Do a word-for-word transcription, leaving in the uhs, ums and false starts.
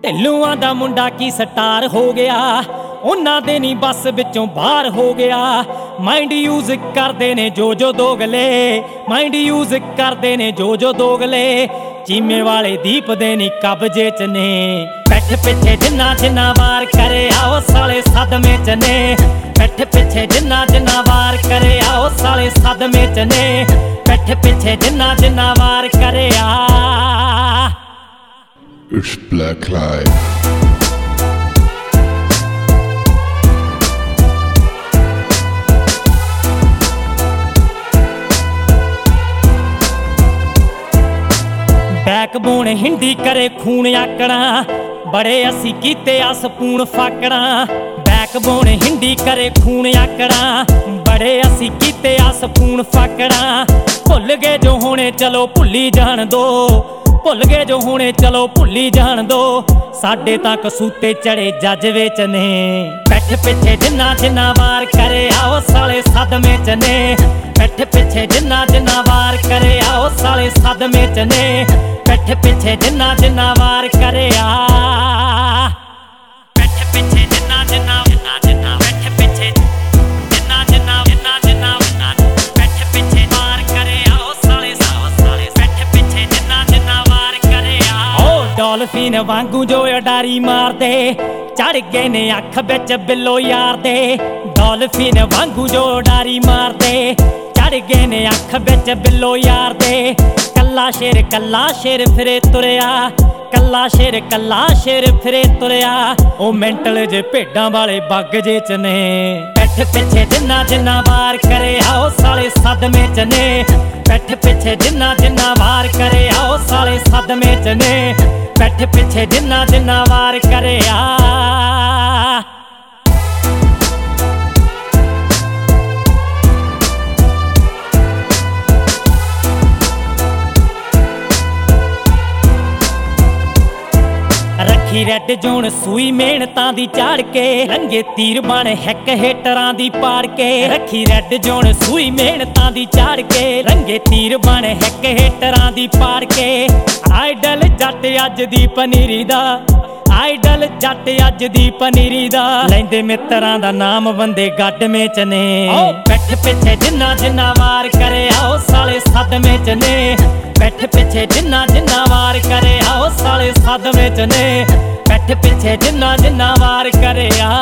ਢਿੱਲੂਆਂ ਦਾ ਮੁੰਡਾ ਕੀ ਸਟਾਰ ਹੋ ਗਿਆ, ਉਹਨਾਂ ਦੇ ਨਹੀਂ ਬੱਸ ਵਿੱਚੋਂ ਬਾਹਰ ਹੋ ਗਿਆ। ਮਾਈਂਡ ਯੂਜ਼ ਕਰਦੇ ਨੇ ਜੋ ਜੋ ਦੋਗਲੇ, ਮਾਈਂਡ ਯੂਜ਼ ਕਰਦੇ ਨੇ ਜੋ ਜੋ ਦੋਗਲੇ। ਚੀਮੇ ਵਾਲੇ ਦੀਪ ਦੇ ਨਹੀਂ ਕਬਜੇ ਚ ਨੇ, ਪਿੱਠ ਪਿੱਛੇ ਜਿੰਨਾ ਜਿੰਨਾ ਵਾਰ ਕਰੇ ਆਓ ਸਾਲੇ ਸਦਮੇ ਚ ਨੇ। ਪਿੱਠ ਪਿੱਛੇ ਜਿੰਨਾ ਜਿੰਨਾ ਵਾਰ ਕਰੇ ਆਓ ਸਾਲੇ ਸਦਮੇ ਚ ਨੇ। ਪਿੱਠ ਪਿੱਛੇ ਜਿੰਨਾ ਜਿੰਨਾ ਵਾਰ ਕਰੇ ਆ। It's Black Live. Backbone Hindi ਕਰੇ ਖੂਨ ਆਕੜਾਂ, ਬੜੇ ਅਸੀਂ ਕੀਤੇ ਆ ਸਪੂਨ ਫਾਕੜਾਂ। ਬੈਕਬੋਨ ਹਿੰਦੀ ਕਰੇ ਖੂਨ ਆਕੜਾਂ, ਬੜੇ ਅਸੀਂ ਕੀਤੇ ਆ ਸਪੂਨ ਫਾਕੜਾਂ। ਭੁੱਲ ਗਏ ਜੋ ਹੁਣੇ ਚਲੋ ਭੁੱਲੀ ਜਾਣ ਦੋ, ਭੁੱਲ ਗਏ ਜੋ ਹੁਣੇ ਚਲੋ ਭੁੱਲੀ ਜਾਣ ਦੋ। ਸਾਡੇ ਤਾਂ ਕਸੂਤੇ ਚੜੇ ਜਜ਼ਬੇ ਚ ਨੇ, ਪਿੱਠ ਪਿੱਛੇ ਜਿੰਨਾ ਜਿੰਨਾ ਵਾਰ ਕਰੇ ਆਓ ਸਾਲੇ ਸਦਮੇ ਚ ਨੇ। ਪਿੱਠ ਪਿੱਛੇ ਜਿੰਨਾ ਜਿੰਨਾ ਵਾਰ ਕਰੇ ਆਓ ਸਾਲੇ ਸਦਮੇ ਚ ਨੇ। ਪਿੱਠ ਪਿੱਛੇ ਜਿੰਨਾ ਜਿੰਨਾ ਵਾਰ ਕਰੇ ਆ। ਪਿੱਠ ਪਿੱਛੇ ਜਿੰਨਾ ਜਿੰਨਾ ਜਿੰਨਾ ਜਿੰਨਾ ਪਿੱਠ ਪਿੱਛੇ ਜਿੰਨਾ ਜਿੰਨਾ ਜਿੰਨਾ ਜਿੰਨਾ ਪਿੱਠ ਪਿੱਛੇ ਵਾਰ ਕਰੇ ਆਓ ਸਾਲੇ ਸਾਲੇ। ਪਿੱਠ ਪਿੱਛੇ ਜਿੰਨਾ ਜਿੰਨਾ ਵਾਰ ਕਰੇ ਆ। ਓ ਡੋਲਫਿਨ ਵਾਂਗੂ ਜੋ ਉਡਾਰੀ ਮਾਰਦੇ, ਚੜ ਗਏ ਨੇ ਅੱਖ ਵਿੱਚ ਬਿੱਲੋ ਯਾਰ ਦੇ। ਡੋਲਫਿਨ ਵਾਂਗੂ ਜੋ ਉਡਾਰੀ ਮਾਰਦੇ, ਚੜ ਗਏ ਨੇ ਅੱਖ ਵਿੱਚ ਬਿੱਲੋ ਯਾਰ ਦੇ। ਕੱਲਾ ਸ਼ੇਰ ਕੱਲਾ ਸ਼ੇਰ ਫਿਰੇ ਤੁਰਿਆ, ਕੱਲਾ ਸ਼ੇਰ ਕੱਲਾ ਸ਼ੇਰ ਫਿਰੇ ਤੁਰਿਆ। ਉਹ ਮੈਂਟਲ ਜੇ ਭੇਡਾਂ ਵਾਲੇ ਬੱਗ ਜੇ ਚ ਨੇ। ਪਿੱਠ ਪਿੱਛੇ ਜਿੰਨਾ ਜਿੰਨਾ ਵਾਰ ਕਰੇ ਆਓ ਸਾਲੇ ਸਦਮੇ ਚ ਨੇ। ਪਿੱਠ ਪਿੱਛੇ ਜਿੰਨਾ ਜਿੰਨਾ ਵਾਰ ਕਰੇ ਆਓ ਸਾਲੇ ਸਦਮੇ ਚ ਨੇ। ਪਿੱਠ ਪਿੱਛੇ ਜਿੰਨਾ ਜਿੰਨਾ ਵਾਰ ਕਰੇ ਆ। ਰੱਖੀ ਰੈੱਡ ਜੋਨ ਸੂਈ ਮਿਹਨਤਾਂ ਦੀ ਝਾੜ ਕੇ, ਲੰਗੇ ਤੀਰ ਬਣ ਹਿੱਕ ਹੇਟਰਾਂ ਦੀ ਪਾੜ ਕੇ। ਰੱਖੀ ਰੈੱਡ ਜੋਨ ਸੂਈ ਮਿਹਨਤਾਂ ਦੀ ਝਾੜ ਕੇ, ਲੰਗੇ ਤੀਰ ਬਣ ਹਿੱਕ ਹੇਟਰਾਂ ਦੀ ਪਾੜ ਕੇ। ਆਈਡਲ ਜੱਟ ਅੱਜ ਦੀ ਪਨੀਰੀ ਦਾ, ਆਈਡਲ ਜੱਟ ਅੱਜ ਦੀ ਪਨੀਰੀ ਦਾ। ਲੈਂਦੇ ਮਿੱਤਰਾਂ ਦਾ ਨਾਮ ਬੰਦੇ ਗੱਡਵੇਂ ਚ ਨੇ। ਪਿੱਠ ਪਿੱਛੇ ਜਿੰਨਾ ਜਿੰਨਾ ਵਾਰ ਕਰੇ ਆਓ ਸਾਲੇ ਸਦਮੇ ਚ ਨੇ। ਪਿੱਠ ਪਿੱਛੇ ਜਿੰਨਾ ਜਿੰਨਾ ਵਾਰ ਕਰੇ ਆਓ ਸਾਲੇ ਸਦਮੇ ਚ ਨੇ। ਪਿੱਠ ਪਿੱਛੇ ਜਿੰਨਾ ਜਿੰਨਾ ਵਾਰ ਕਰੇ ਆ।